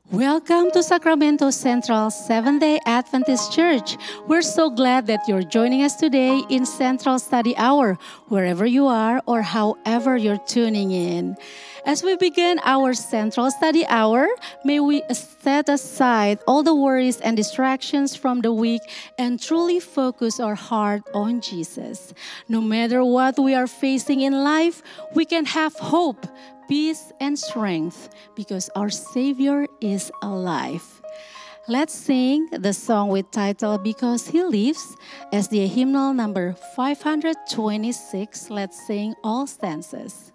Welcome to Sacramento Central Seventh-day Adventist Church. We're so glad that you're joining us today in Central Study Hour, wherever you are or however you're tuning in. As we begin our Central Study Hour, may we set aside all the worries and distractions from the week and truly focus our heart on Jesus. No matter what we are facing in life, we can have hope, peace, and strength because our Savior is alive. Let's sing the song with title Because He Lives as the hymnal number 526. Let's sing all stanzas.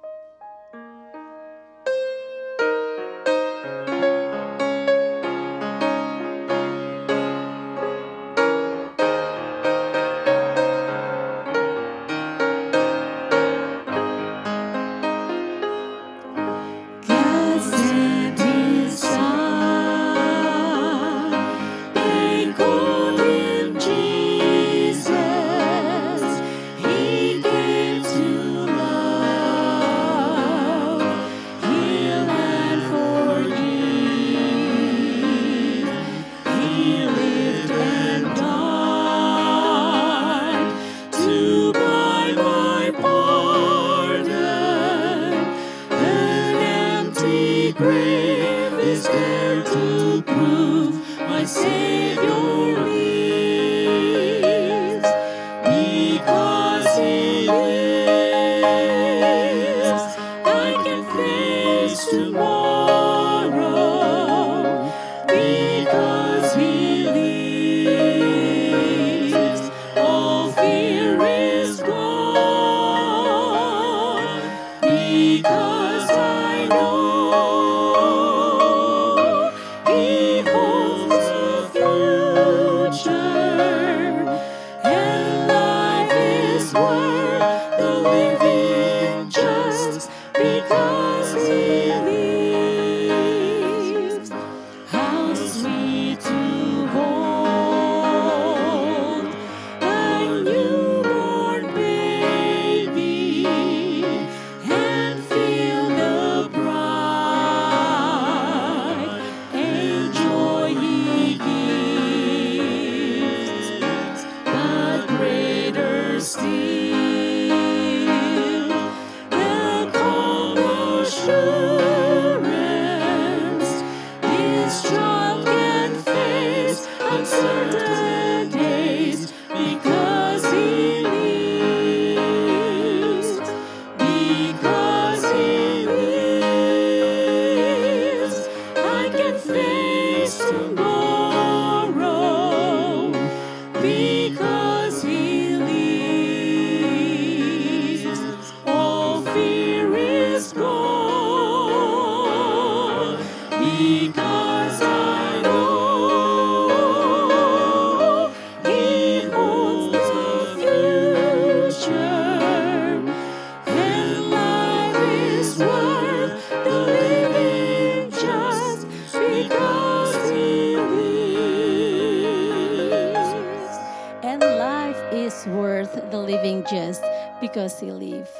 Just because He lives.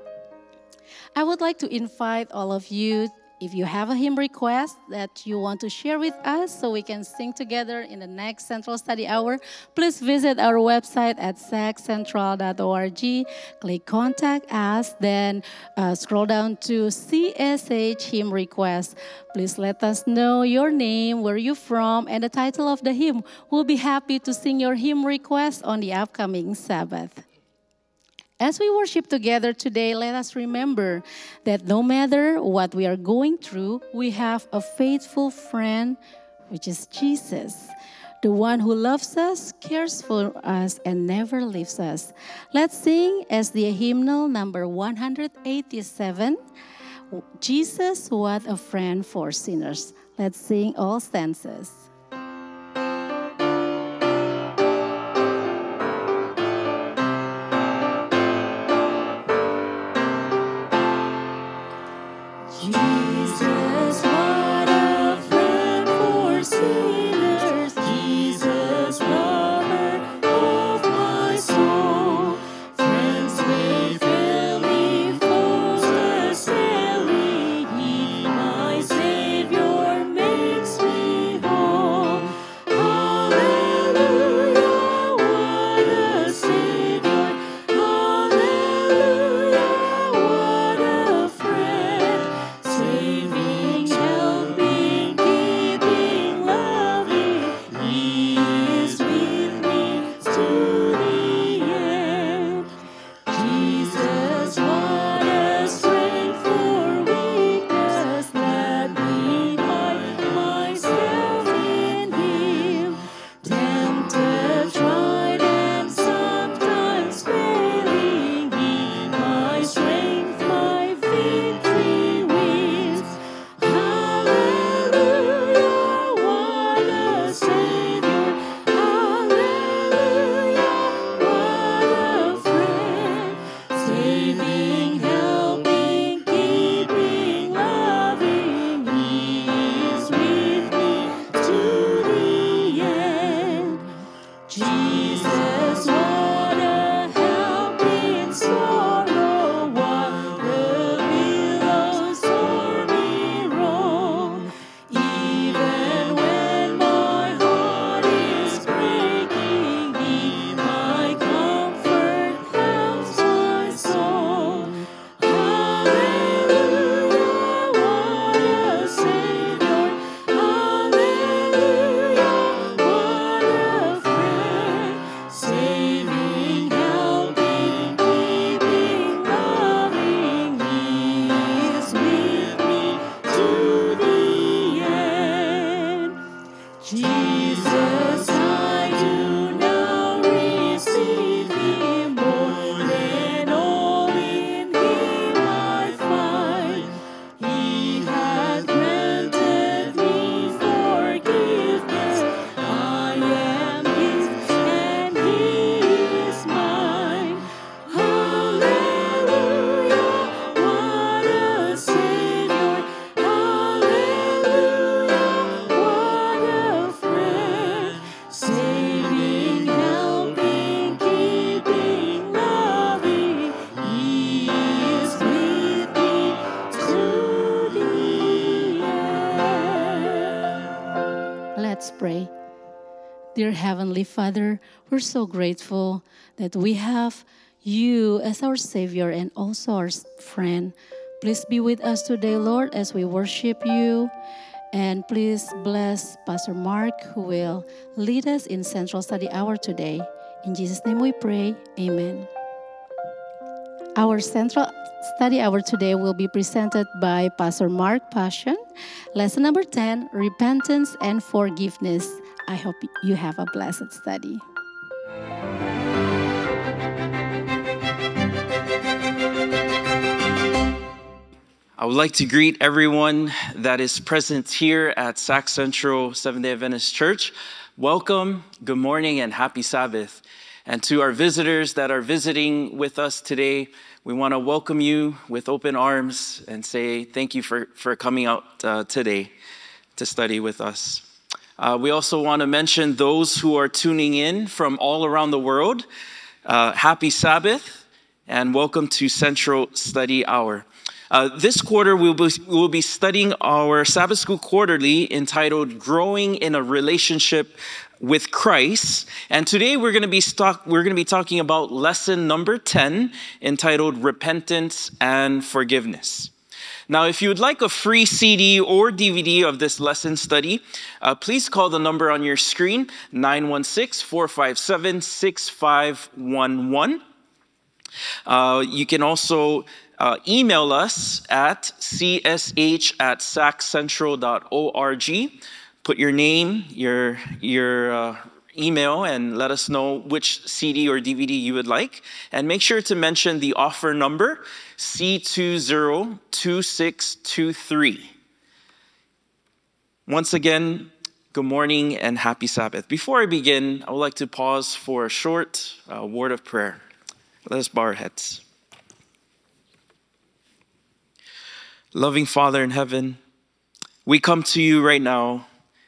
I would like to invite all of you, if you have a hymn request that you want to share with us so we can sing together in the next Central Study Hour, please visit our website at saccentral.org, click Contact Us, then scroll down to CSH Hymn Request. Please let us know your name, where you're from, and the title of the hymn. We'll be happy to sing your hymn request on the upcoming Sabbath. As we worship together today, let us remember that no matter what we are going through, we have a faithful friend, which is Jesus, the one who loves us, cares for us, and never leaves us. Let's sing as the hymnal number 187, Jesus, What a Friend for Sinners. Let's sing all stanzas. Jesus, what a friend for sinners, Jesus, lover of my soul. Friends may fail me, foes assail me, He, my Savior, made. Let's pray. Dear Heavenly Father, we're so grateful that we have you as our Savior and also our friend. Please be with us today, Lord, as we worship you. And please bless Pastor Mark, who will lead us in Central Study Hour today. In Jesus' name we pray. Amen. Our Central Study Hour today will be presented by Pastor Mark Passion. Lesson number 10, Repentance and Forgiveness. I hope you have a blessed study. I would like to greet everyone that is present here at Sac Central Seventh-day Adventist Church. Welcome, good morning, and happy Sabbath. And to our visitors that are visiting with us today, we want to welcome you with open arms and say thank you for coming out today to study with us. We also want to mention those who are tuning in from all around the world. Happy Sabbath and welcome to Central Study Hour. This quarter, we'll be studying our Sabbath School Quarterly entitled Growing in a Relationship with Christ. And today we're going to be talking about lesson number 10 entitled Repentance and Forgiveness. Now, if you would like a free CD or DVD of this lesson study, please call the number on your screen, 916-457-6511. You can also email us at csh@saccentral.org. Put your name, your email, and let us know which CD or DVD you would like. And make sure to mention the offer number, C202623. Once again, good morning and happy Sabbath. Before I begin, I would like to pause for a short word of prayer. Let us bow our heads. Loving Father in heaven, we come to you right now,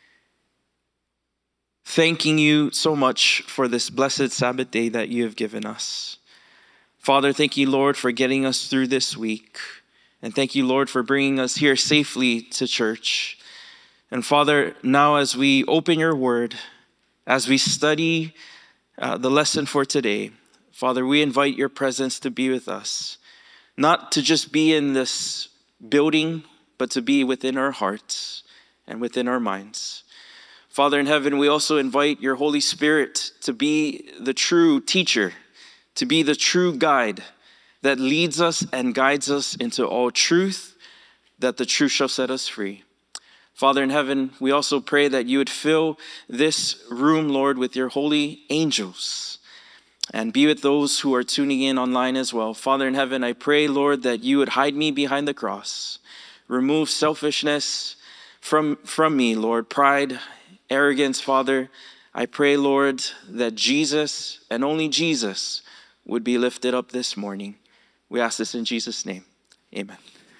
thanking you so much for this blessed Sabbath day that you have given us. Father, thank you, Lord, for getting us through this week. And thank you, Lord, for bringing us here safely to church. And Father, now as we open your word, as we study the lesson for today, Father, we invite your presence to be with us, not to just be in this building, but to be within our hearts and within our minds. Father in heaven, we also invite your Holy Spirit to be the true teacher, to be the true guide that leads us and guides us into all truth, that the truth shall set us free. Father in heaven, we also pray that you would fill this room, Lord, with your holy angels and be with those who are tuning in online as well. Father in heaven, I pray, Lord, that you would hide me behind the cross. Remove selfishness from me, Lord, pride, arrogance, Father. I pray, Lord, that Jesus and only Jesus would be lifted up this morning. We ask this in Jesus' name. Amen.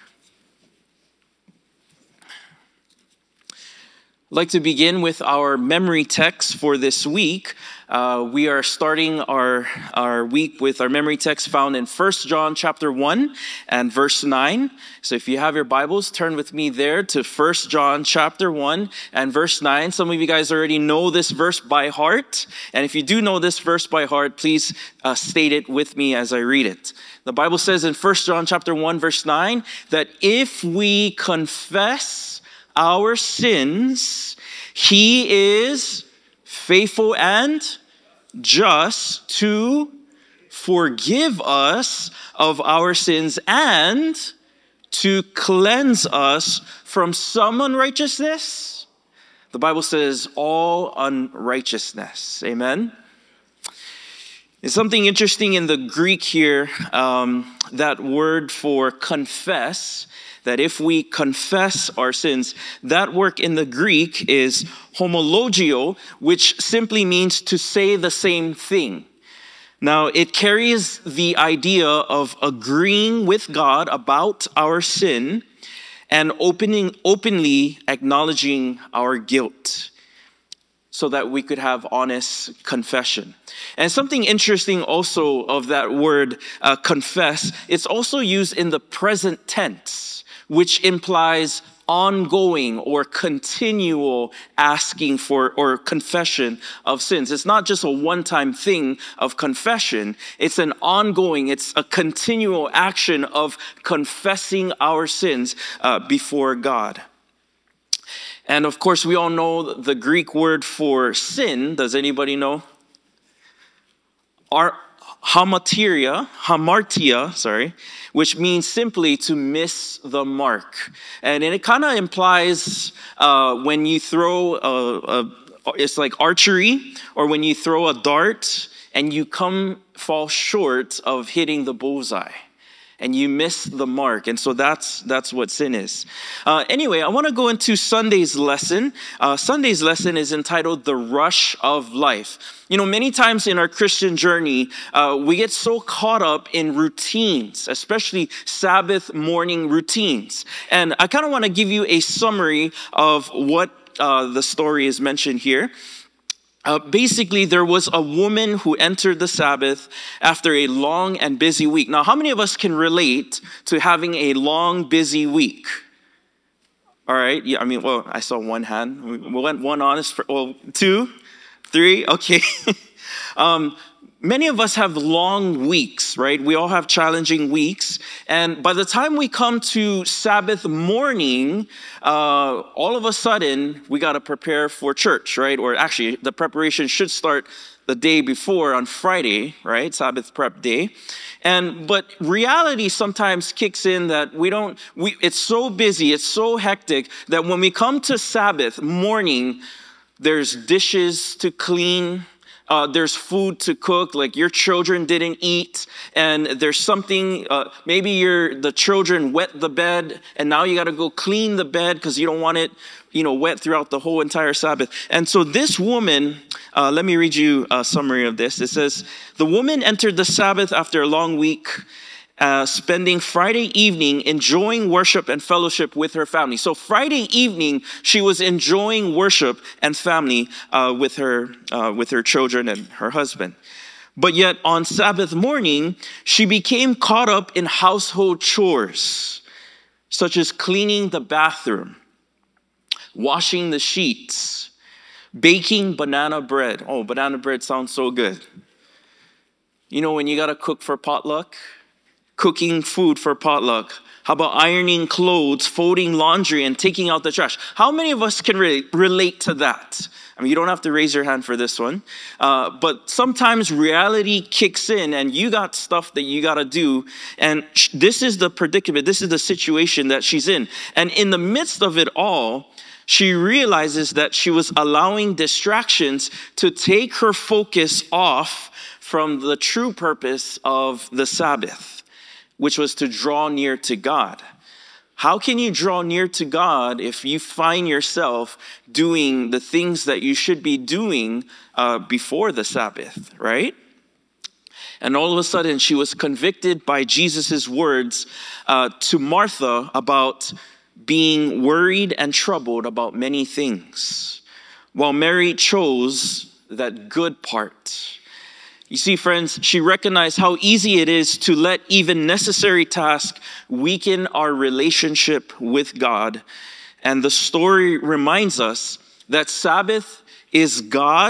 I'd like to begin with our memory text for this week. We are starting our week with our memory text found in 1 John chapter 1 and verse 9. So if you have your Bibles, turn with me there to 1 John chapter 1 and verse 9. Some of you guys already know this verse by heart. And if you do know this verse by heart, please state it with me as I read it. The Bible says in 1 John chapter 1 verse 9 that if we confess our sins, he is faithful and just to forgive us of our sins and to cleanse us from some unrighteousness. The Bible says all unrighteousness. Amen. There's something interesting in the Greek here, that word for confess, that if we confess our sins, that word in the Greek is homologio, which simply means to say the same thing. Now, it carries the idea of agreeing with God about our sin and openly acknowledging our guilt so that we could have honest confession. And something interesting also of that word, confess, it's also used in the present tense, which implies ongoing or continual asking for or confession of sins. It's not just a one-time thing of confession. It's an ongoing, it's a continual action of confessing our sins before God. And of course, we all know the Greek word for sin. Does anybody know? Hamartia, which means simply to miss the mark. And it kind of implies when you throw it's like archery, or when you throw a dart and you fall short of hitting the bullseye. And you miss the mark. And so that's what sin is. Anyway, I want to go into Sunday's lesson. Sunday's lesson is entitled The Rush of Life. You know, many times in our Christian journey, we get so caught up in routines, especially Sabbath morning routines. And I kind of want to give you a summary of what the story is mentioned here. Basically, there was a woman who entered the Sabbath after a long and busy week. Now, how many of us can relate to having a long, busy week? All right. Yeah, I mean, well, I saw one hand. We went one honest, two, three. Okay. Many of us have long weeks, right? We all have challenging weeks. And by the time we come to Sabbath morning, all of a sudden, we got to prepare for church, right? Or actually, the preparation should start the day before on Friday, right? Sabbath prep day. But reality sometimes kicks in that it's so busy, it's so hectic that when we come to Sabbath morning, there's dishes to clean. There's food to cook, like your children didn't eat, and there's something, maybe the children wet the bed, and now you got to go clean the bed because you don't want it, wet throughout the whole entire Sabbath. And so this woman, let me read you a summary of this. It says, the woman entered the Sabbath after a long week, spending Friday evening enjoying worship and fellowship with her family. So Friday evening, she was enjoying worship and family with her children and her husband. But yet on Sabbath morning, she became caught up in household chores, such as cleaning the bathroom, washing the sheets, baking banana bread. Oh, banana bread sounds so good. You know when you got to cook for potluck? Cooking food for potluck. How about ironing clothes, folding laundry, and taking out the trash? How many of us can relate to that? I mean, you don't have to raise your hand for this one. But sometimes reality kicks in and you got stuff that you got to do. And this is the predicament. This is the situation that she's in. And in the midst of it all, she realizes that she was allowing distractions to take her focus off from the true purpose of the Sabbath, which was to draw near to God. How can you draw near to God if you find yourself doing the things that you should be doing before the Sabbath, right? And all of a sudden, she was convicted by Jesus' words to Martha about being worried and troubled about many things, while Mary chose that good part. You see, friends, she recognized how easy it is to let even necessary tasks weaken our relationship with God. And the story reminds us that Sabbath is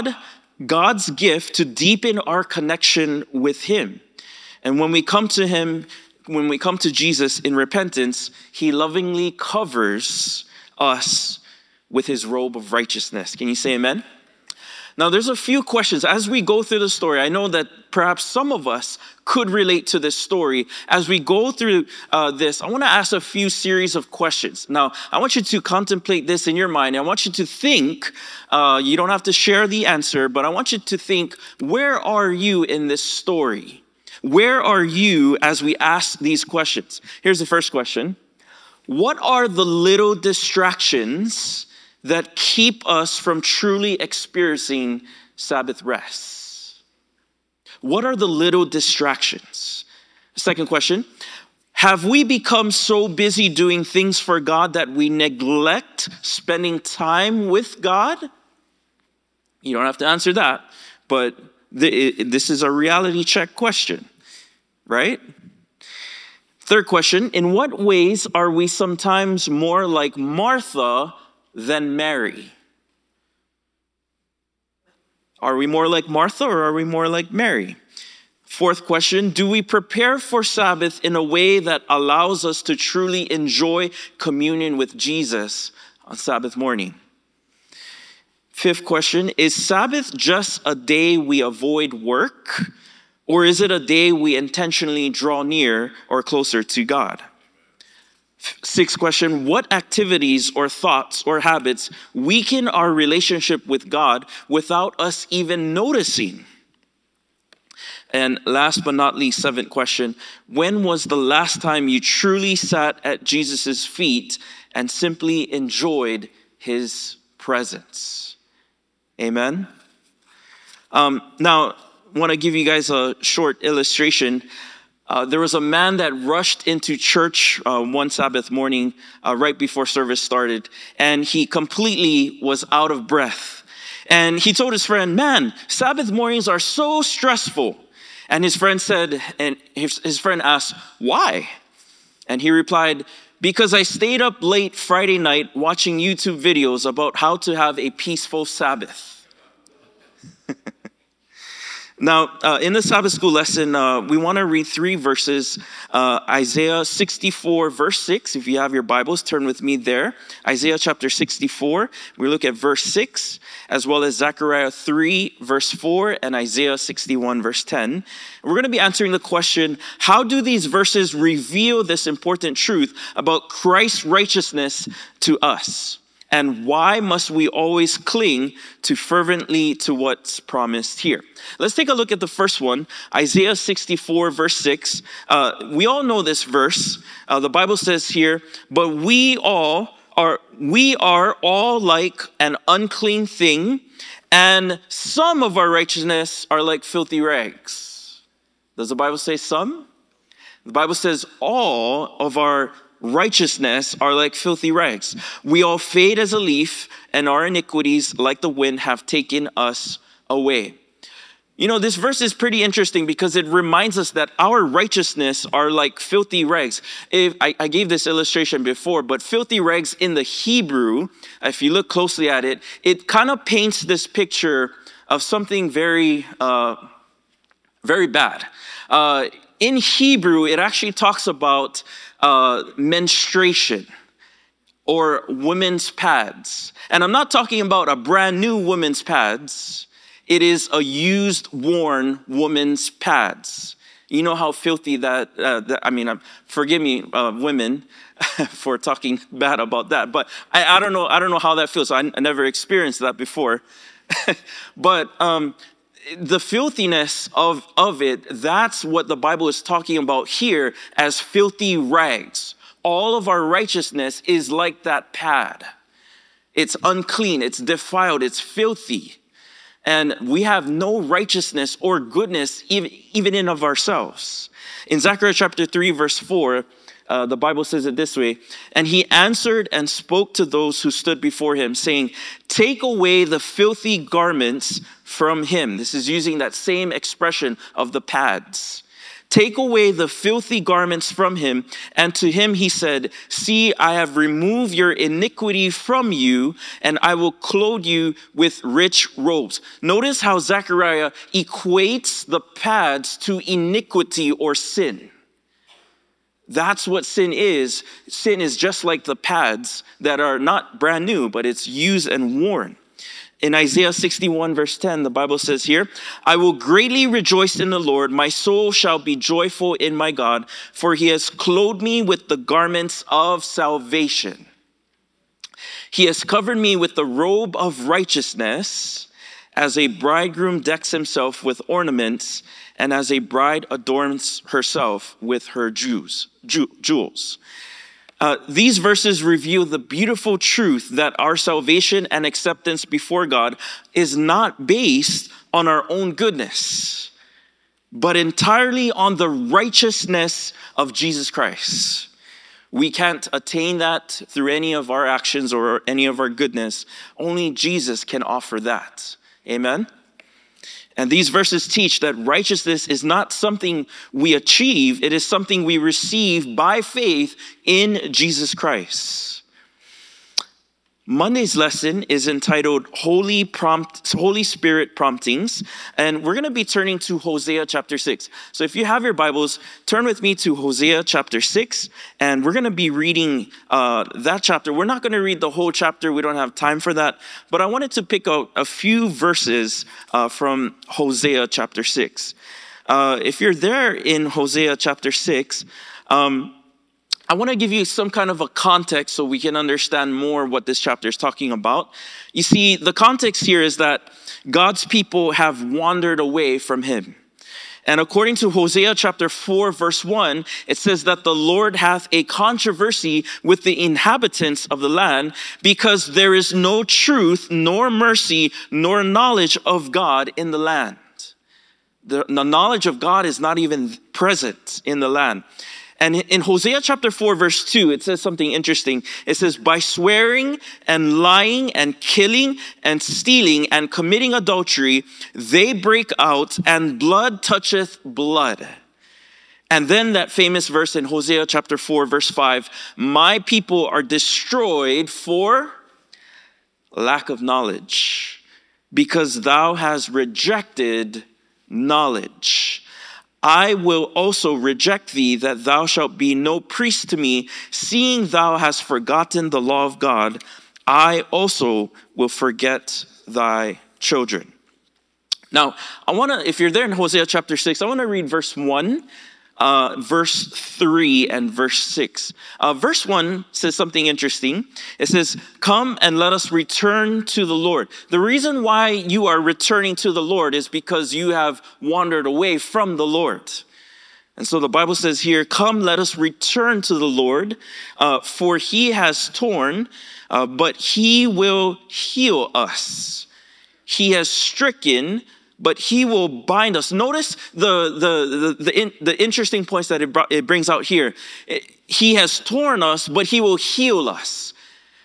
God's gift to deepen our connection with Him. And when we come to Him, when we come to Jesus in repentance, He lovingly covers us with His robe of righteousness. Can you say amen? Now, there's a few questions. As we go through the story, I know that perhaps some of us could relate to this story. As we go through this, I want to ask a few series of questions. Now, I want you to contemplate this in your mind. I want you to think, you don't have to share the answer, but I want you to think, where are you in this story? Where are you as we ask these questions? Here's the first question. What are the little distractions that keep us from truly experiencing Sabbath rest? What are the little distractions? Second question, have we become so busy doing things for God that we neglect spending time with God? You don't have to answer that, but this is a reality check question, right? Third question, in what ways are we sometimes more like Martha than Mary? Are we more like Martha or are we more like Mary? Fourth question, do we prepare for Sabbath in a way that allows us to truly enjoy communion with Jesus on Sabbath morning? Fifth question, is Sabbath just a day we avoid work, or is it a day we intentionally draw near or closer to God? Sixth question, what activities or thoughts or habits weaken our relationship with God without us even noticing? And last but not least, seventh question, when was the last time you truly sat at Jesus' feet and simply enjoyed his presence? Amen. Now, I want to give you guys a short illustration. There was a man that rushed into church one Sabbath morning right before service started, and he completely was out of breath. And he told his friend, man, Sabbath mornings are so stressful. And his friend said, and his friend asked, why? And he replied, because I stayed up late Friday night watching YouTube videos about how to have a peaceful Sabbath. Now, in the Sabbath school lesson, we want to read three verses. Isaiah 64, verse 6. If you have your Bibles, turn with me there. Isaiah chapter 64. We look at verse 6, as well as Zechariah 3, verse 4, and Isaiah 61, verse 10. We're going to be answering the question, how do these verses reveal this important truth about Christ's righteousness to us? And why must we always cling fervently to what's promised here? Let's take a look at the first one, Isaiah 64, verse 6. We all know this verse. The Bible says here, but we are all like an unclean thing, and some of our righteousness are like filthy rags. Does the Bible say some? The Bible says all of our righteousness are like filthy rags. We all fade as a leaf, and our iniquities, like the wind, have taken us away. You know, this verse is pretty interesting because it reminds us that our righteousness are like filthy rags. I gave this illustration before, but filthy rags in the Hebrew, if you look closely at it, it kind of paints this picture of something very, very bad. In Hebrew, it actually talks about menstruation or women's pads. And I'm not talking about a brand new women's pads. It is a used, worn woman's pads. You know how filthy forgive me, women, for talking bad about that. But I don't know how that feels. I never experienced that before. But the filthiness of it, that's what the Bible is talking about here as filthy rags. All of our righteousness is like that pad. It's unclean, it's defiled, it's filthy. And we have no righteousness or goodness even in of ourselves. In Zechariah chapter 3, verse 4, the Bible says it this way, and he answered and spoke to those who stood before him, saying, take away the filthy garments from him. This is using that same expression of the pads. Take away the filthy garments from him. And to him he said, see, I have removed your iniquity from you, and I will clothe you with rich robes. Notice how Zechariah equates the pads to iniquity or sin. That's what sin is. Sin is just like the pads that are not brand new, but it's used and worn. In Isaiah 61, verse 10, the Bible says here, I will greatly rejoice in the Lord. My soul shall be joyful in my God, for he has clothed me with the garments of salvation. He has covered me with the robe of righteousness, as a bridegroom decks himself with ornaments, and as a bride adorns herself with her jewels. These verses reveal the beautiful truth that our salvation and acceptance before God is not based on our own goodness, but entirely on the righteousness of Jesus Christ. We can't attain that through any of our actions or any of our goodness. Only Jesus can offer that. Amen? And these verses teach that righteousness is not something we achieve, it is something we receive by faith in Jesus Christ. Monday's lesson is entitled Holy Spirit Promptings, and we're going to be turning to Hosea chapter 6. So if you have your Bibles, turn with me to Hosea chapter 6, and we're going to be reading that chapter. We're not going to read the whole chapter. We don't have time for that, but I wanted to pick out a few verses from Hosea chapter 6. If you're there in Hosea chapter 6, I want to give you some kind of a context so we can understand more what this chapter is talking about. You see, the context here is that God's people have wandered away from him. And according to Hosea chapter 4, verse 1, it says that the Lord hath a controversy with the inhabitants of the land because there is no truth, nor mercy, nor knowledge of God in the land. The knowledge of God is not even present in the land. And in Hosea chapter 4, verse 2, it says something interesting. It says, by swearing and lying and killing and stealing and committing adultery, they break out, and blood toucheth blood. And then that famous verse in Hosea chapter 4, verse 5, my people are destroyed for lack of knowledge, because thou hast rejected knowledge. I will also reject thee, that thou shalt be no priest to me, seeing thou hast forgotten the law of God. I also will forget thy children. Now, if you're there in Hosea chapter 6, I want to read verse 1, verse 3, and verse 6. Verse 1 says something interesting. It says, come and let us return to the Lord. The reason why you are returning to the Lord is because you have wandered away from the Lord. And so the Bible says here, come, let us return to the Lord, for he has torn, but he will heal us. He has stricken, but he will bind us. Notice the interesting points that it brings out here. He has torn us, but he will heal us.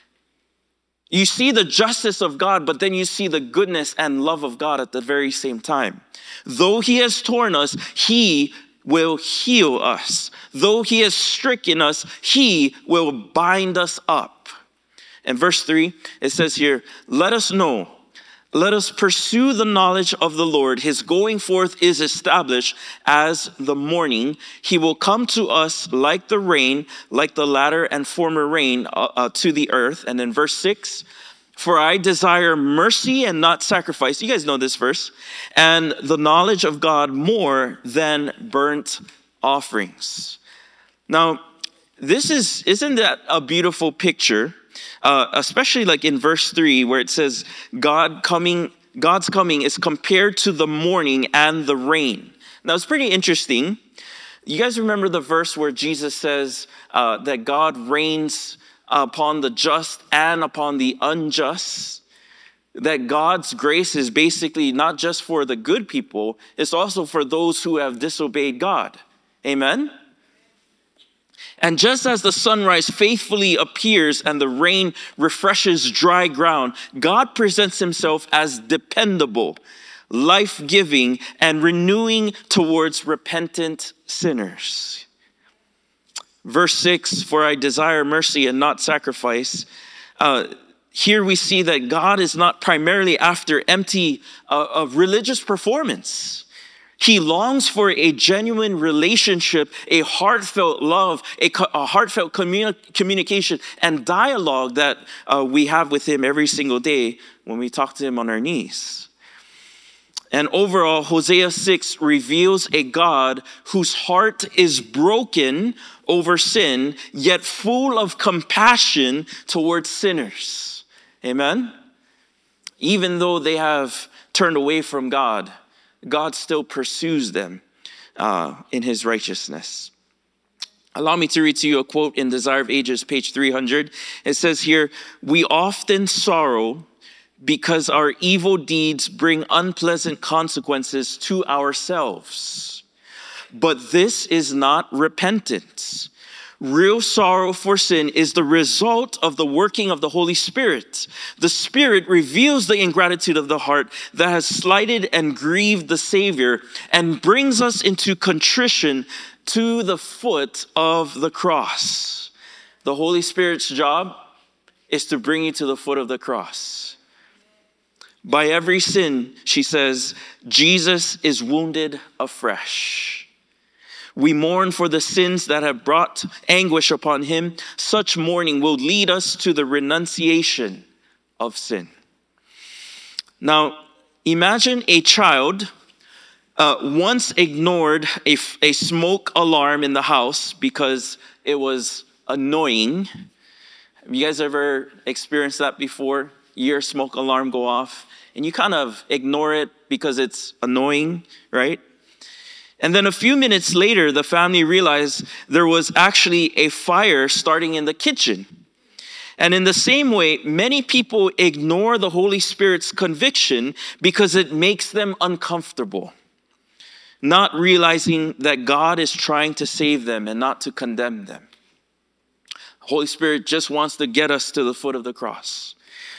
You see the justice of God, but then you see the goodness and love of God at the very same time. Though he has torn us, he will heal us. Though he has stricken us, he will bind us up. And verse 3, it says here, let us know. Let us pursue the knowledge of the Lord. His going forth is established as the morning. He will come to us like the rain, like the latter and former rain to the earth. And in verse 6, for I desire mercy and not sacrifice. You guys know this verse. And the knowledge of God more than burnt offerings. Now, isn't that a beautiful picture? Especially like in verse 3 where it says God's coming is compared to the morning and the rain. Now it's pretty interesting. You guys remember the verse where Jesus says that God reigns upon the just and upon the unjust? That God's grace is basically not just for the good people, it's also for those who have disobeyed God. Amen? And just as the sunrise faithfully appears and the rain refreshes dry ground, God presents himself as dependable, life-giving, and renewing towards repentant sinners. Verse 6, for I desire mercy and not sacrifice. Here we see that God is not primarily after empty of religious performance. He longs for a genuine relationship, a heartfelt love, a heartfelt communication and dialogue that we have with him every single day when we talk to him on our knees. And overall, Hosea 6 reveals a God whose heart is broken over sin, yet full of compassion towards sinners. Amen? Even though they have turned away from God, God still pursues them in his righteousness. Allow me to read to you a quote in Desire of Ages, page 300. It says here, we often sorrow because our evil deeds bring unpleasant consequences to ourselves. But this is not repentance. Real sorrow for sin is the result of the working of the Holy Spirit. The Spirit reveals the ingratitude of the heart that has slighted and grieved the Savior and brings us into contrition to the foot of the cross. The Holy Spirit's job is to bring you to the foot of the cross. By every sin, she says, Jesus is wounded afresh. We mourn for the sins that have brought anguish upon him. Such mourning will lead us to the renunciation of sin. Now, imagine a child once ignored a smoke alarm in the house because it was annoying. Have you guys ever experienced that before? Your smoke alarm go off and you kind of ignore it because it's annoying, right? And then a few minutes later, the family realized there was actually a fire starting in the kitchen. And in the same way, many people ignore the Holy Spirit's conviction because it makes them uncomfortable, not realizing that God is trying to save them and not to condemn them. The Holy Spirit just wants to get us to the foot of the cross.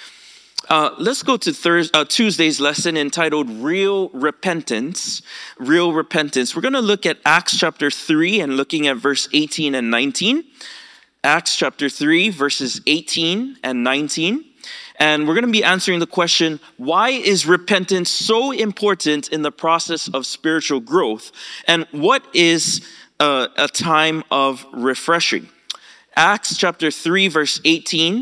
Let's go to Tuesday's lesson entitled Real Repentance. Real Repentance. We're going to look at Acts chapter 3 and looking at verse 18 and 19. Acts chapter 3, verses 18 and 19. And we're going to be answering the question, why is repentance so important in the process of spiritual growth? And what is a time of refreshing? Acts chapter 3, verse 18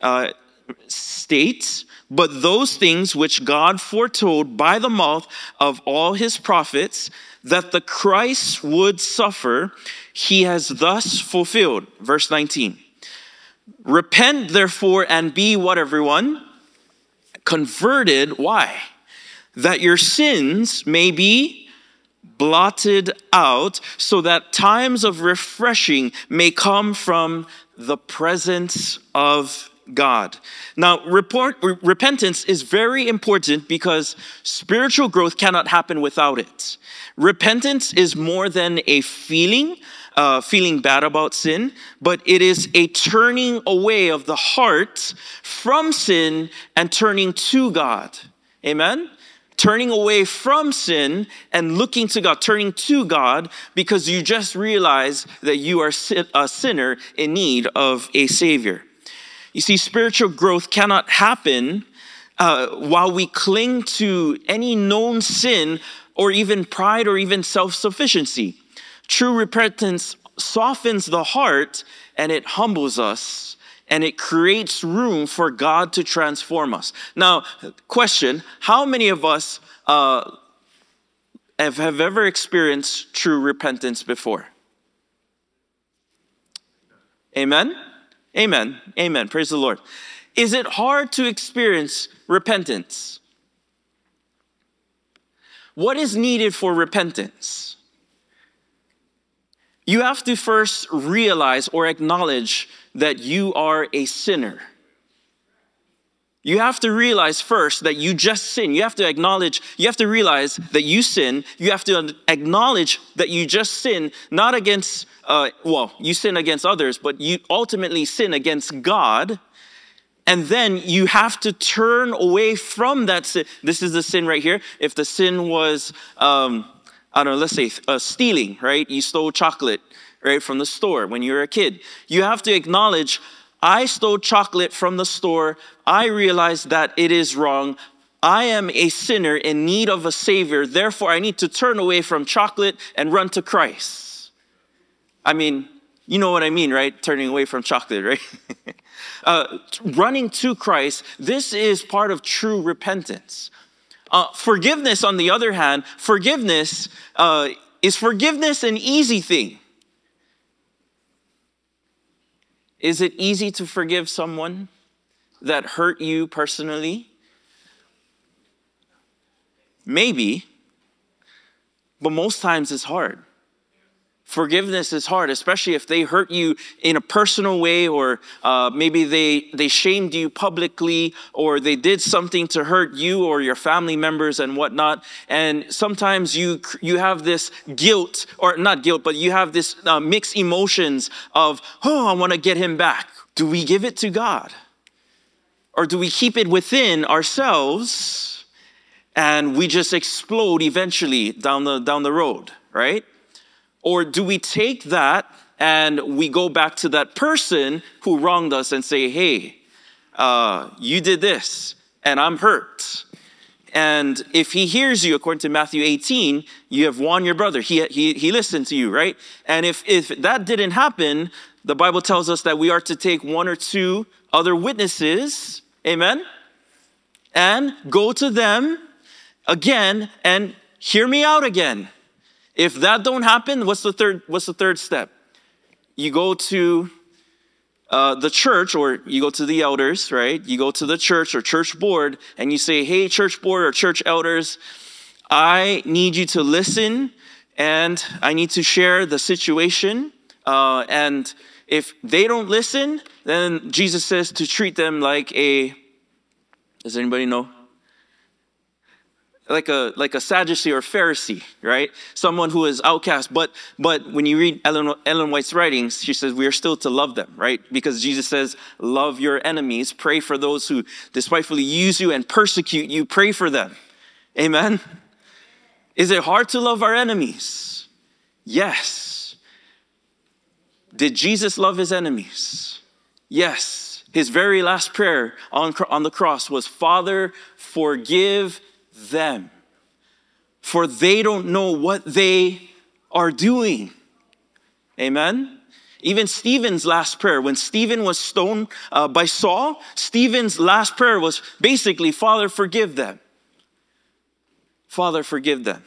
states, "But those things which God foretold by the mouth of all his prophets, that the Christ would suffer, he has thus fulfilled." Verse 19. "Repent therefore and be" what, everyone? "Converted." Why? "That your sins may be blotted out, so that times of refreshing may come from the presence of God." Now, repentance is very important because spiritual growth cannot happen without it. Repentance is more than a feeling bad about sin, but it is a turning away of the heart from sin and turning to God. Amen? Turning away from sin and looking to God, turning to God because you just realize that you are a sinner in need of a Savior. You see, spiritual growth cannot happen while we cling to any known sin or even pride or even self-sufficiency. True repentance softens the heart and it humbles us and it creates room for God to transform us. Now, question, how many of us have ever experienced true repentance before? Amen? Amen. Amen. Praise the Lord. Is it hard to experience repentance? What is needed for repentance? You have to first realize or acknowledge that you are a sinner. You have to realize first that you just sin. You have to realize that you sin. You have to acknowledge that you just sin, not against, you sin against others, but you ultimately sin against God. And then you have to turn away from that sin. This is the sin right here. If the sin was, let's say stealing, right? You stole chocolate, right, from the store when you were a kid. You have to acknowledge, I stole chocolate from the store. I realize that it is wrong. I am a sinner in need of a Savior. Therefore, I need to turn away from chocolate and run to Christ. I mean, you know what I mean, right? Turning away from chocolate, right? Running to Christ, this is part of true repentance. Forgiveness, on the other hand, is forgiveness an easy thing? Is it easy to forgive someone that hurt you personally? Maybe, but most times it's hard. Forgiveness is hard, especially if they hurt you in a personal way, or maybe they shamed you publicly, or they did something to hurt you or your family members and whatnot. And sometimes you have this guilt, or not guilt, but you have this mixed emotions of, oh, I want to get him back. Do we give it to God? Or do we keep it within ourselves and we just explode eventually down the road, right? Or do we take that and we go back to that person who wronged us and say, hey, you did this and I'm hurt. And if he hears you, according to Matthew 18, you have won your brother. He listened to you, right? And if that didn't happen, the Bible tells us that we are to take one or two other witnesses, amen, and go to them again and hear me out again. If that don't happen, what's the third step? You go to the church, or you go to the elders, right? You go to the church or church board and you say, hey, church board or church elders, I need you to listen and I need to share the situation. And if they don't listen, then Jesus says to treat them like does anybody know? Like a Sadducee or Pharisee, right? Someone who is outcast. But when you read Ellen White's writings, she says we are still to love them, right? Because Jesus says, love your enemies, pray for those who despitefully use you and persecute you, pray for them. Amen? Is it hard to love our enemies? Yes. Did Jesus love his enemies? Yes. His very last prayer on the cross was, Father, forgive them, for they don't know what they are doing. Amen. Even Stephen's last prayer, when Stephen was stoned by Saul, Stephen's last prayer was basically, Father, forgive them. Father, forgive them.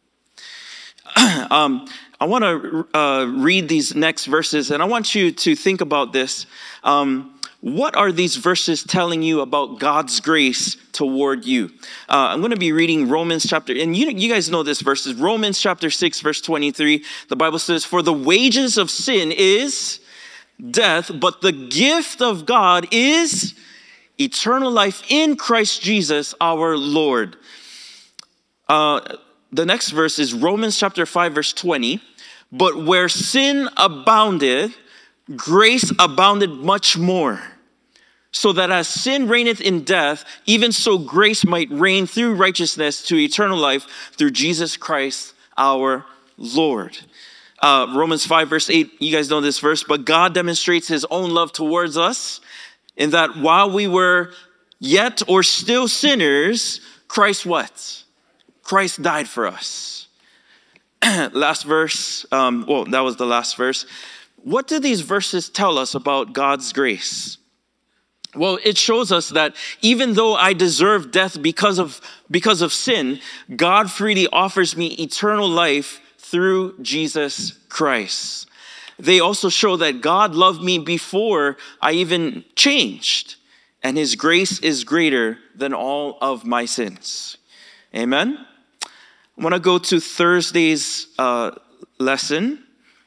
I want to read these next verses, and I want you to think about this. What are these verses telling you about God's grace toward you? I'm going to be reading Romans chapter, and you guys know this verse, is Romans chapter 6, verse 23. The Bible says, for the wages of sin is death, but the gift of God is eternal life in Christ Jesus our Lord. The next verse is Romans chapter 5, verse 20. But where sin abounded, grace abounded much more. So that as sin reigneth in death, even so grace might reign through righteousness to eternal life through Jesus Christ our Lord. Romans 5 verse 8, you guys know this verse, but God demonstrates his own love towards us in that while we were yet or still sinners, Christ what? Christ died for us. Last verse, that was the last verse. What do these verses tell us about God's grace? Well, it shows us that even though I deserve death because of sin, God freely offers me eternal life through Jesus Christ. They also show that God loved me before I even changed, and his grace is greater than all of my sins. Amen? I want to go to Wednesday's lesson.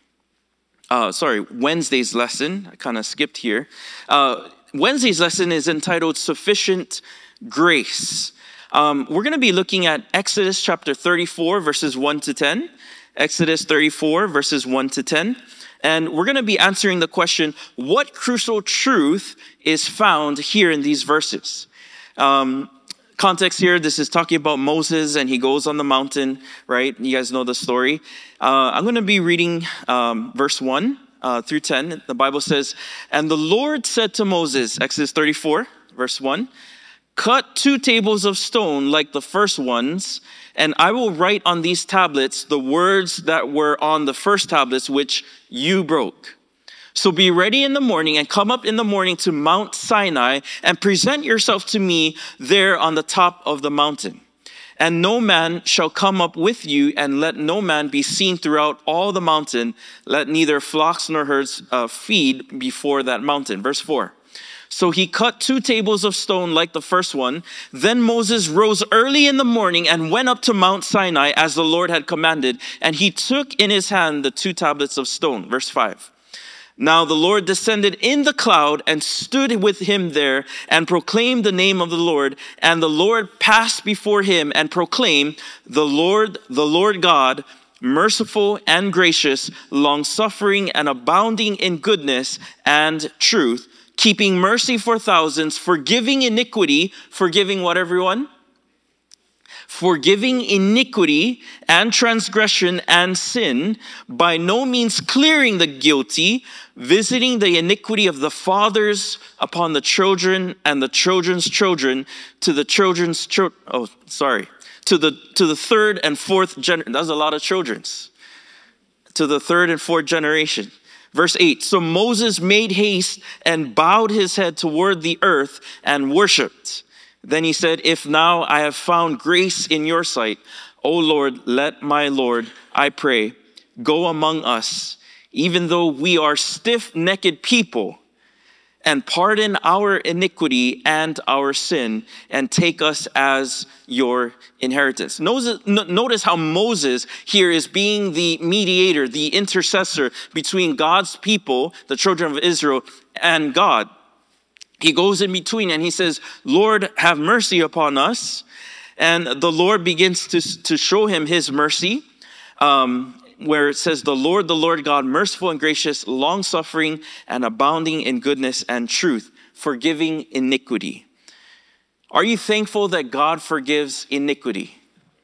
I kind of skipped here. Wednesday's lesson is entitled Sufficient Grace. We're going to be looking at Exodus chapter 34, verses 1 to 10. Exodus 34, verses 1 to 10. And we're going to be answering the question, what crucial truth is found here in these verses? Context here, this is talking about Moses and he goes on the mountain, right? You guys know the story. I'm going to be reading verse 1 through 10. The Bible says, and the Lord said to Moses, Exodus 34, verse 1, cut 2 tables of stone like the first ones, and I will write on these tablets the words that were on the first tablets which you broke. So be ready in the morning and come up in the morning to Mount Sinai and present yourself to me there on the top of the mountain. And no man shall come up with you, and let no man be seen throughout all the mountain. Let neither flocks nor herds feed before that mountain. Verse 4. So he cut 2 tables of stone like the first one. Then Moses rose early in the morning and went up to Mount Sinai as the Lord had commanded. And he took in his hand the 2 tablets of stone. Verse 5. Now the Lord descended in the cloud and stood with him there and proclaimed the name of the Lord. And the Lord passed before him and proclaimed, the Lord God, merciful and gracious, long-suffering and abounding in goodness and truth, keeping mercy for thousands, forgiving iniquity, forgiving what, everyone? Forgiving iniquity and transgression and sin, by no means clearing the guilty, visiting the iniquity of the fathers upon the children and the children's children to the children's to the third and fourth generation. That's a lot of children's. To the third and fourth generation. Verse 8, so Moses made haste and bowed his head toward the earth and worshiped. Then he said, if now I have found grace in your sight, O Lord, let my Lord, I pray, go among us, even though we are stiff-necked people, and pardon our iniquity and our sin, and take us as your inheritance. Notice how Moses here is being the mediator, the intercessor between God's people, the children of Israel, and God. He goes in between and he says, Lord, have mercy upon us. And the Lord begins to show him his mercy, where it says, the Lord God, merciful and gracious, long-suffering and abounding in goodness and truth, forgiving iniquity. Are you thankful that God forgives iniquity?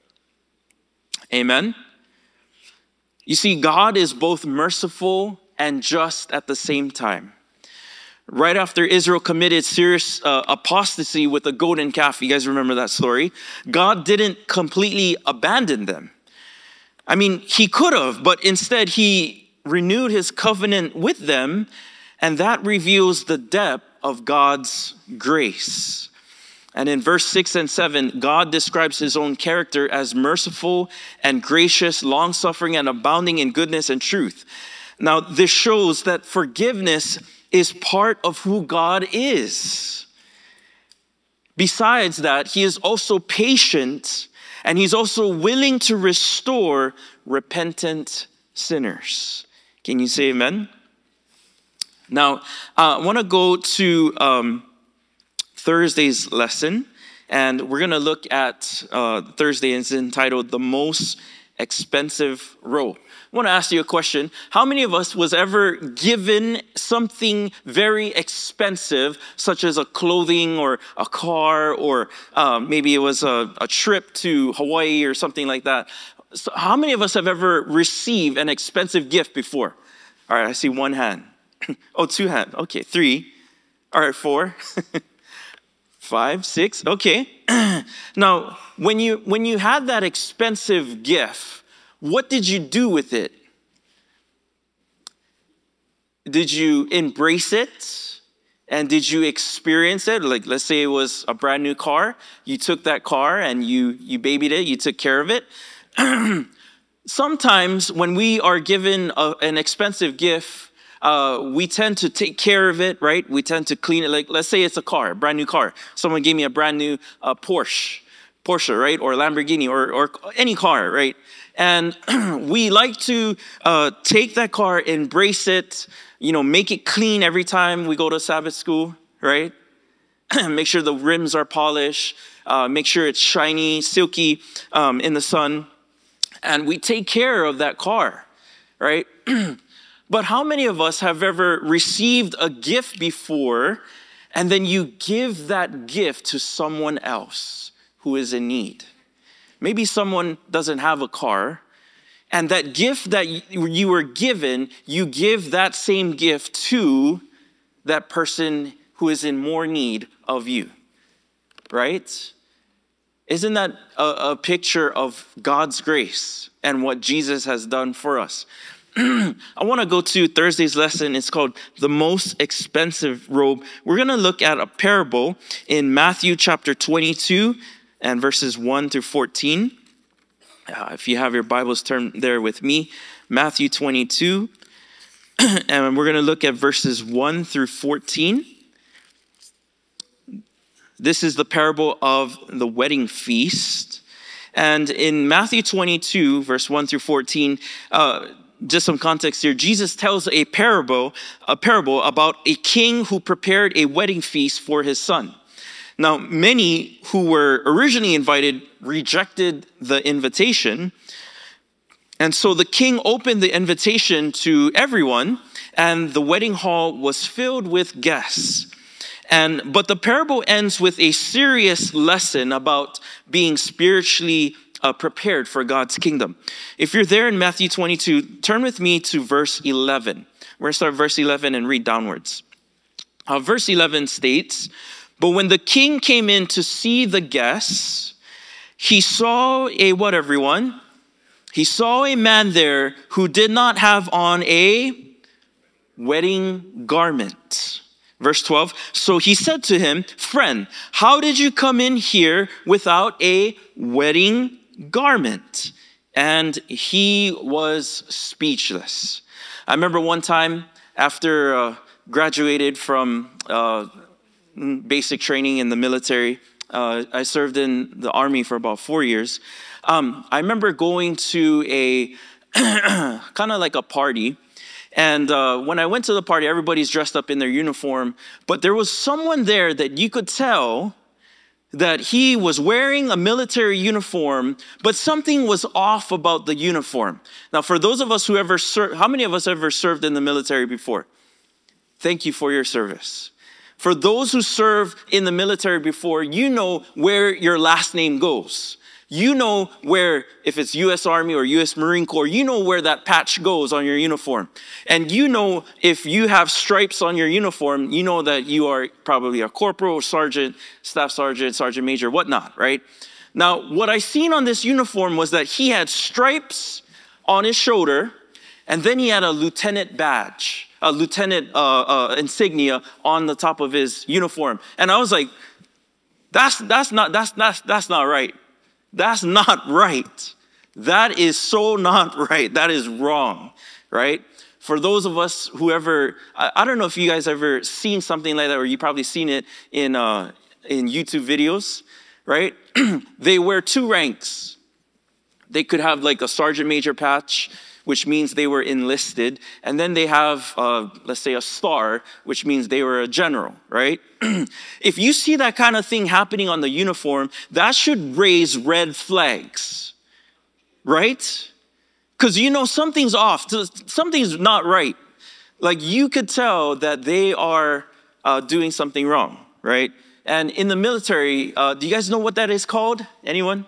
Amen? You see, God is both merciful and just at the same time. Right after Israel committed serious apostasy with the golden calf, you guys remember that story? God didn't completely abandon them. I mean, he could have, but instead he renewed his covenant with them, and that reveals the depth of God's grace. And in verse 6 and 7, God describes his own character as merciful and gracious, long-suffering and abounding in goodness and truth. Now, this shows that forgiveness is part of who God is. Besides that, he is also patient, and he's also willing to restore repentant sinners. Can you say amen? Now, I want to go to Thursday's lesson, and we're going to look at Thursday. It's entitled The Most Expensive Robe. I want to ask you a question. How many of us was ever given something very expensive, such as a clothing or a car, or maybe it was a trip to Hawaii or something like that? So how many of us have ever received an expensive gift before? All right, I see one hand. Oh, 2 hands. Okay, 3. All right, 4. 5, 6. Okay. Now, when you had that expensive gift, what did you do with it? Did you embrace it? And did you experience it? Like, let's say it was a brand new car. You took that car and you babied it. You took care of it. Sometimes when we are given an expensive gift, we tend to take care of it, right? We tend to clean it. Like, let's say it's a car, a brand new car. Someone gave me a brand new Porsche, right? Or Lamborghini or any car, right? And we like to take that car, embrace it, make it clean every time we go to Sabbath school, right? Make sure the rims are polished, make sure it's shiny, silky in the sun. And we take care of that car, right? But how many of us have ever received a gift before, and then you give that gift to someone else who is in need? Maybe someone doesn't have a car, and that gift that you were given, you give that same gift to that person who is in more need of you, right? Isn't that a picture of God's grace and what Jesus has done for us? I want to go to Thursday's lesson. It's called The Most Expensive Robe. We're going to look at a parable in Matthew chapter 22 and verses 1 through 14. If you have your Bibles, turn there with me. Matthew 22. And we're going to look at verses 1 through 14. This is the parable of the wedding feast. And in Matthew 22, verse 1 through 14, just some context here, Jesus tells a parable about a king who prepared a wedding feast for his son. Now, many who were originally invited rejected the invitation. And so the king opened the invitation to everyone, and the wedding hall was filled with guests. But the parable ends with a serious lesson about being spiritually prepared for God's kingdom. If you're there in Matthew 22, turn with me to verse 11. We're going to start verse 11 and read downwards. Verse 11 states, "But when the king came in to see the guests, he saw a," what, everyone? "He saw a man there who did not have on a wedding garment." Verse 12, "So he said to him, 'Friend, how did you come in here without a wedding garment?' And he was speechless." I remember one time after graduated from basic training in the military, I served in the Army for about 4 years. I remember going to a kind of like a party. And when I went to the party, everybody's dressed up in their uniform. But there was someone there that you could tell that he was wearing a military uniform, but something was off about the uniform. Now, for those of us who ever served, how many of us ever served in the military before? Thank you for your service. For those who served in the military before, you know where your last name goes. You know where, if it's U.S. Army or U.S. Marine Corps, you know where that patch goes on your uniform. And you know if you have stripes on your uniform, you know that you are probably a corporal, sergeant, staff sergeant, sergeant major, whatnot, right? Now, what I seen on this uniform was that he had stripes on his shoulder, and then he had a lieutenant badge, a lieutenant insignia on the top of his uniform. And I was like, that's not right. That's not right. That is so not right. That is wrong, right? For those of us who ever, I don't know if you guys ever seen something like that, or you probably seen it in YouTube videos, right? They wear 2 ranks. They could have like a sergeant major patch, which means they were enlisted. And then they have, let's say, a star, which means they were a general, right? If you see that kind of thing happening on the uniform, that should raise red flags, right? Because you know something's off, something's not right. Like you could tell that they are doing something wrong, right? And in the military, do you guys know what that is called? Anyone?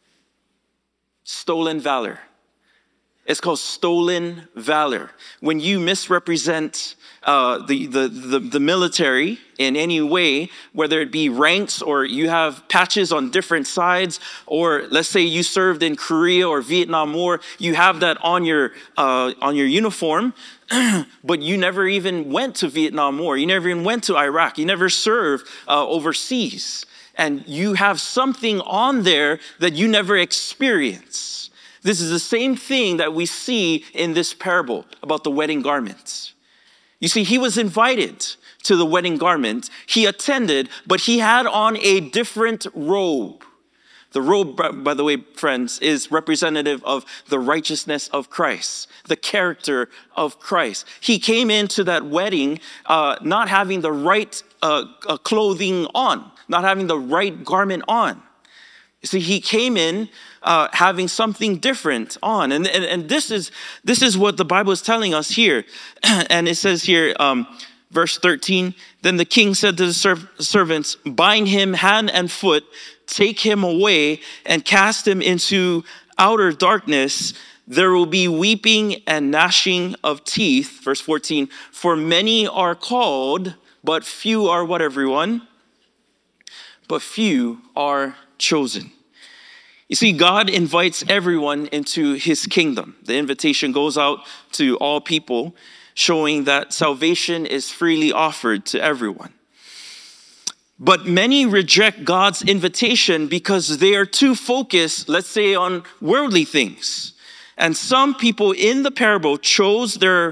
Stolen valor. It's called stolen valor. When you misrepresent the military in any way, whether it be ranks or you have patches on different sides, or let's say you served in Korea or Vietnam War, you have that on your uniform, but you never even went to Vietnam War. You never even went to Iraq. You never served overseas. And you have something on there that you never experienced. This is the same thing that we see in this parable about the wedding garments. You see, he was invited to the wedding garment. He attended, but he had on a different robe. The robe, by the way, friends, is representative of the righteousness of Christ, the character of Christ. He came into that wedding not having the right clothing on, not having the right garment on. You see, he came in having something different on. And this is what the Bible is telling us here. And it says here, verse 13, "Then the king said to the servants, 'Bind him hand and foot, take him away, and cast him into outer darkness. There will be weeping and gnashing of teeth.'" Verse 14, "For many are called, but few are" what, everyone? "But few are chosen." You see, God invites everyone into his kingdom. The invitation goes out to all people, showing that salvation is freely offered to everyone. But many reject God's invitation because they are too focused, let's say, on worldly things. And some people in the parable chose their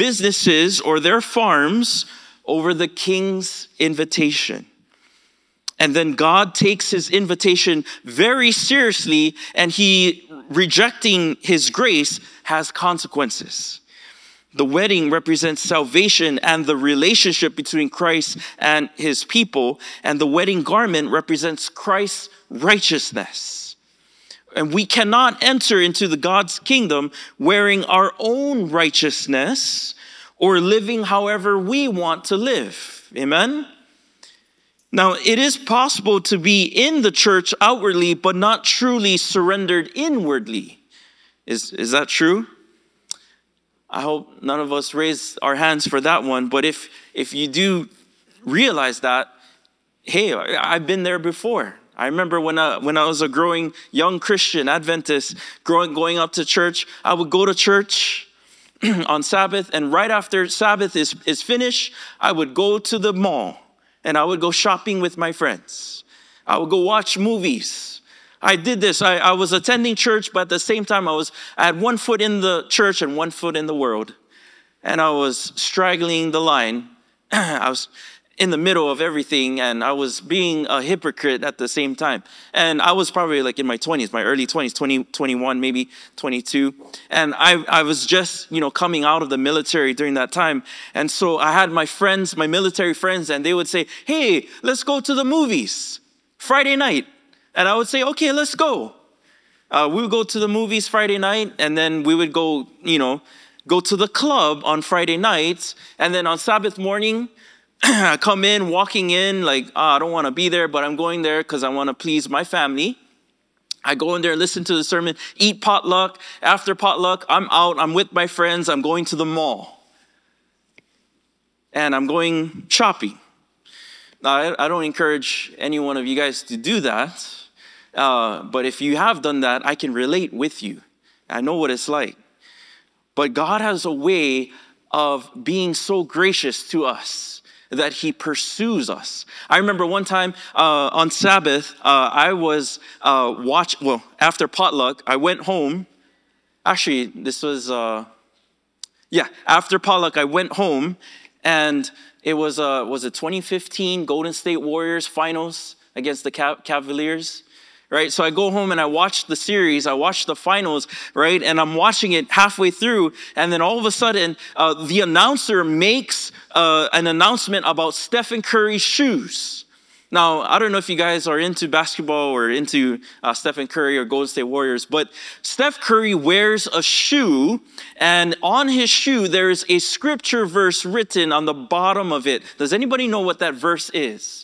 businesses or their farms over the king's invitation. And then God takes his invitation very seriously, and he, rejecting his grace, has consequences. The wedding represents salvation and the relationship between Christ and his people, and the wedding garment represents Christ's righteousness. And we cannot enter into the God's kingdom wearing our own righteousness or living however we want to live. Amen? Now, it is possible to be in the church outwardly, but not truly surrendered inwardly. Is that true? I hope none of us raise our hands for that one. But if you do realize that, hey, I've been there before. I remember when I was a growing young Christian Adventist, going up to church, I would go to church on Sabbath, and right after Sabbath is finished, I would go to the mall, and I would go shopping with my friends. I would go watch movies. I did this. I was attending church, but at the same time, I had one foot in the church and one foot in the world. And I was straggling the line. I was in the middle of everything, and I was being a hypocrite at the same time. And I was probably like in my 20s, my early 20s, 20, 21, maybe 22. And I was just, coming out of the military during that time. And so I had my friends, my military friends, and they would say, hey, let's go to the movies Friday night. And I would say, okay, let's go. We would go to the movies Friday night, and then we would go to the club on Friday nights. And then on Sabbath morning, I come in, walking in, like, I don't want to be there, but I'm going there because I want to please my family. I go in there, listen to the sermon, eat potluck. After potluck, I'm out, I'm with my friends, I'm going to the mall. And I'm going shopping. Now, I don't encourage any one of you guys to do that. But if you have done that, I can relate with you. I know what it's like. But God has a way of being so gracious to us that he pursues us. I remember one time on Sabbath, I was after potluck, I went home. Actually, this was, after potluck, I went home, and it was it 2015 Golden State Warriors finals against the Cavaliers? Right, so I go home and I watch the series, I watch the finals, right, and I'm watching it halfway through, and then all of a sudden, the announcer makes an announcement about Stephen Curry's shoes. Now, I don't know if you guys are into basketball or into Stephen Curry or Golden State Warriors, but Steph Curry wears a shoe, and on his shoe, there is a scripture verse written on the bottom of it. Does anybody know what that verse is?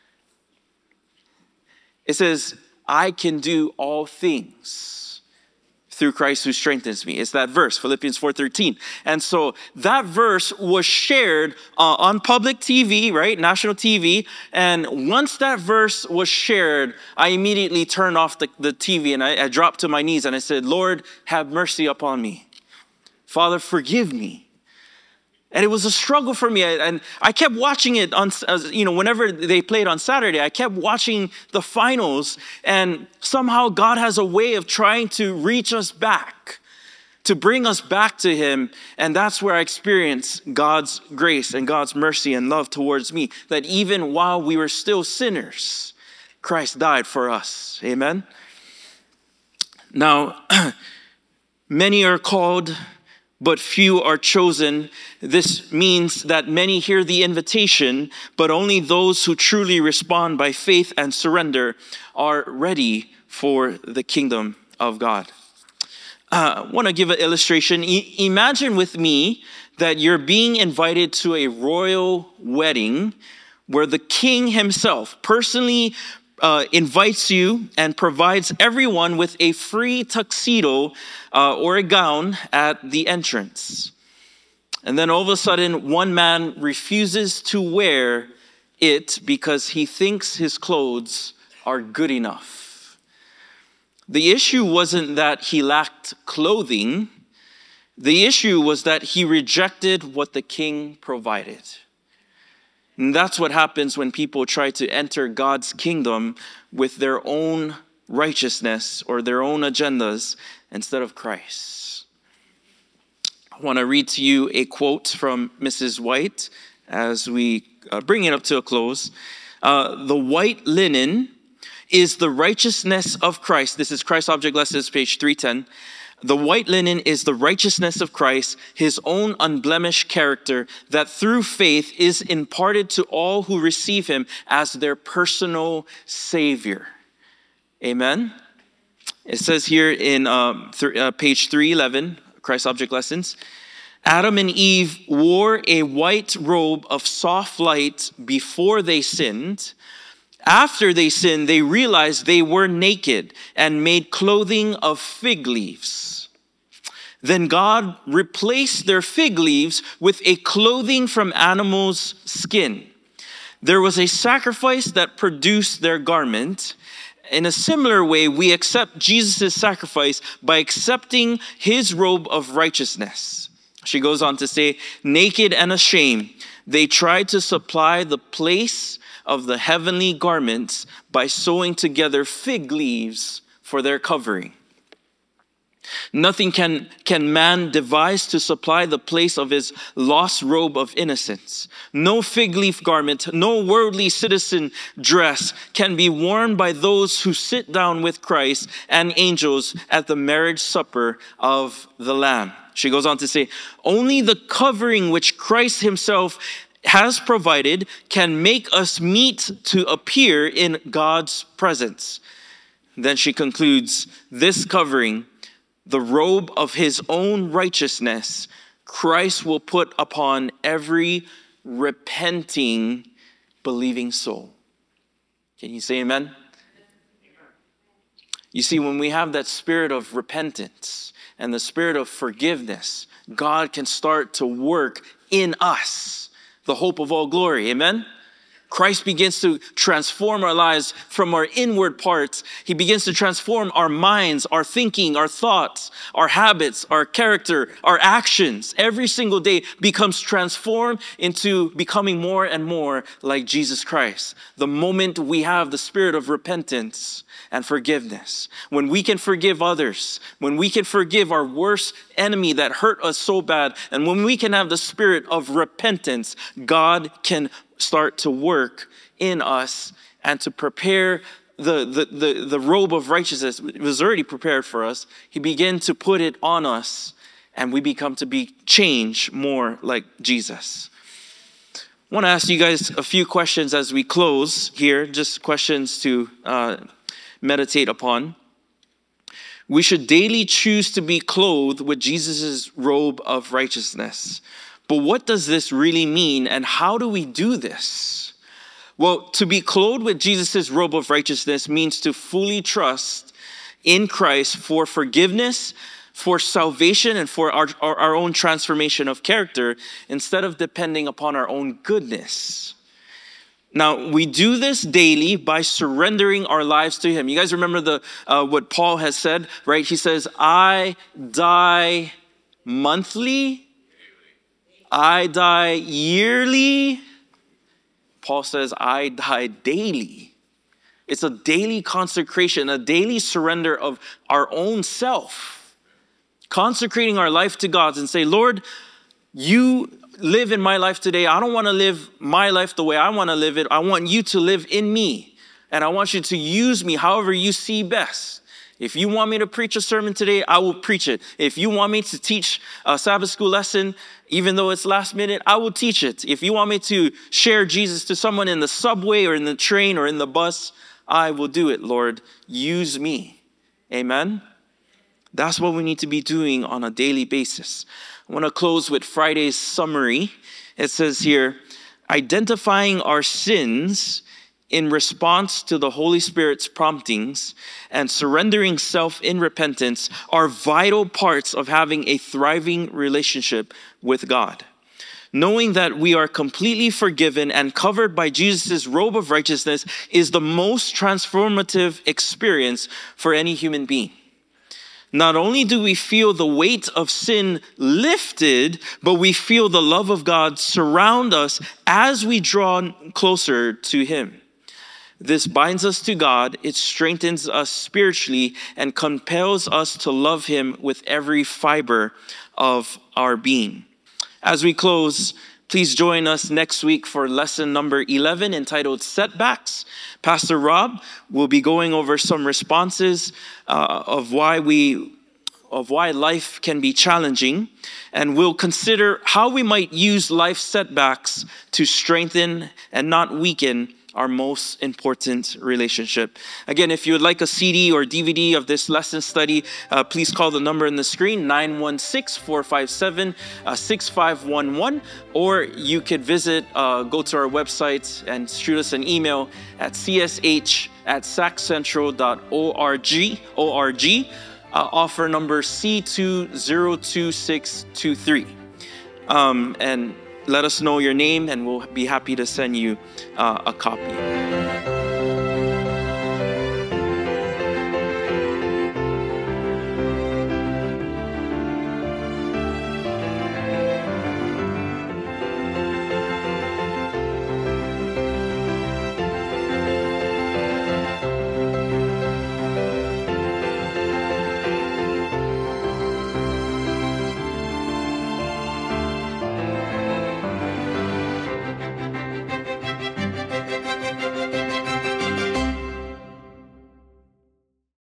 It says, I can do all things through Christ who strengthens me. It's that verse, Philippians 4:13. And so that verse was shared on public TV, right? National TV. And once that verse was shared, I immediately turned off the TV, and I dropped to my knees and I said, Lord, have mercy upon me. Father, forgive me. And it was a struggle for me. And I kept watching it on, whenever they played on Saturday, I kept watching the finals. And somehow God has a way of trying to reach us back, to bring us back to him. And that's where I experienced God's grace and God's mercy and love towards me. That even while we were still sinners, Christ died for us. Amen. Now, many are called, but few are chosen. This means that many hear the invitation, but only those who truly respond by faith and surrender are ready for the kingdom of God. I want to give an illustration. Imagine with me that you're being invited to a royal wedding where the king himself personally invites you and provides everyone with a free tuxedo or a gown at the entrance. And then all of a sudden, one man refuses to wear it because he thinks his clothes are good enough. The issue wasn't that he lacked clothing. The issue was that he rejected what the king provided. And that's what happens when people try to enter God's kingdom with their own righteousness or their own agendas instead of Christ. I want to read to you a quote from Mrs. White as we bring it up to a close. The white linen is the righteousness of Christ. This is Christ Object Lessons, page 310. The white linen is the righteousness of Christ, his own unblemished character, that through faith is imparted to all who receive him as their personal Savior. Amen. It says here in page 311, Christ Object Lessons, Adam and Eve wore a white robe of soft light before they sinned. After they sinned, they realized they were naked and made clothing of fig leaves. Then God replaced their fig leaves with a clothing from animals' skin. There was a sacrifice that produced their garment. In a similar way, we accept Jesus' sacrifice by accepting his robe of righteousness. She goes on to say, naked and ashamed, they tried to supply the place of the heavenly garments by sewing together fig leaves for their covering. Nothing can man devise to supply the place of his lost robe of innocence. No fig leaf garment, no worldly citizen dress can be worn by those who sit down with Christ and angels at the marriage supper of the Lamb. She goes on to say, only the covering which Christ himself has provided can make us meet to appear in God's presence. Then she concludes, this covering, the robe of his own righteousness, Christ will put upon every repenting, believing soul. Can you say amen? You see, when we have that spirit of repentance and the spirit of forgiveness, God can start to work in us, the hope of all glory. Amen? Christ begins to transform our lives from our inward parts. He begins to transform our minds, our thinking, our thoughts, our habits, our character, our actions. Every single day becomes transformed into becoming more and more like Jesus Christ. The moment we have the spirit of repentance and forgiveness, when we can forgive others, when we can forgive our worst enemy that hurt us so bad, and when we can have the spirit of repentance, God can start to work in us and to prepare the robe of righteousness. It was already prepared for us. He began to put it on us, and we become to be changed more like Jesus. I want to ask you guys a few questions as we close here, just questions to meditate upon. We should daily choose to be clothed with Jesus' robe of righteousness. But what does this really mean, and how do we do this? Well, to be clothed with Jesus' robe of righteousness means to fully trust in Christ for forgiveness, for salvation, and for our own transformation of character, instead of depending upon our own goodness. Now, we do this daily by surrendering our lives to him. You guys remember what Paul has said, right? He says, I die monthly. I die yearly. Paul says, I die daily. It's a daily consecration, a daily surrender of our own self. Consecrating our life to God and say, Lord, you live in my life today. I don't want to live my life the way I want to live it. I want you to live in me. And I want you to use me however you see best. If you want me to preach a sermon today, I will preach it. If you want me to teach a Sabbath school lesson, even though it's last minute, I will teach it. If you want me to share Jesus to someone in the subway or in the train or in the bus, I will do it, Lord. Use me. Amen? That's what we need to be doing on a daily basis. I want to close with Friday's summary. It says here, identifying our sins in response to the Holy Spirit's promptings and surrendering self in repentance are vital parts of having a thriving relationship with God. Knowing that we are completely forgiven and covered by Jesus' robe of righteousness is the most transformative experience for any human being. Not only do we feel the weight of sin lifted, but we feel the love of God surround us as we draw closer to him. This binds us to God, it strengthens us spiritually, and compels us to love him with every fiber of our being. As we close, Please join us next week for lesson number 11 entitled Setbacks. Pastor Rob will be going over some responses of why life can be challenging, and we'll consider how we might use life setbacks to strengthen and not weaken our most important relationship. Again, if you would like a CD or DVD of this lesson study, please call the number on the screen, 916-457-6511, or you could go to our website and shoot us an email at csh@saccentral.org. Offer number C202623. And let us know your name, and we'll be happy to send you a copy.